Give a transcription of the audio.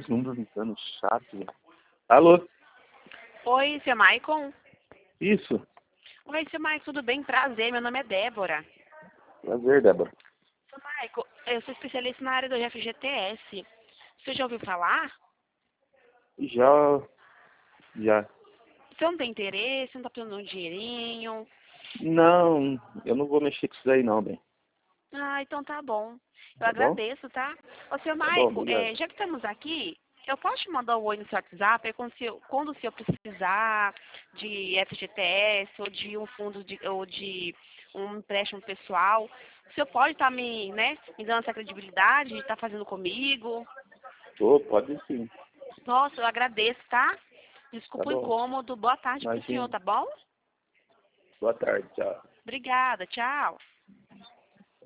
uns números ligando chato, velho. Alô? Oi, seu Maicon? Isso. Oi, seu Maicon, tudo bem? Prazer, meu nome é Débora. Prazer, Débora. Seu Maicon, eu sou especialista na área do FGTS. Você já ouviu falar? Já. Você não tem interesse, não tá precisando de um dinheirinho? Não, eu não vou mexer com isso aí não, bem. Ah, então tá bom. Eu Tá bom? agradeço, tá? Ô, seu Tá bom, Maicon, obrigado. já que estamos aqui, eu posso te mandar um oi no seu WhatsApp, aí quando o senhor precisar de FGTS ou de um empréstimo pessoal, o senhor pode estar me dando essa credibilidade de estar fazendo comigo? Ô, pode sim. Nossa, eu agradeço, tá? Tá Desculpa o bom. incômodo. Boa tarde pro senhor, Imagina. tá bom? Boa tarde, tchau. Obrigada, tchau.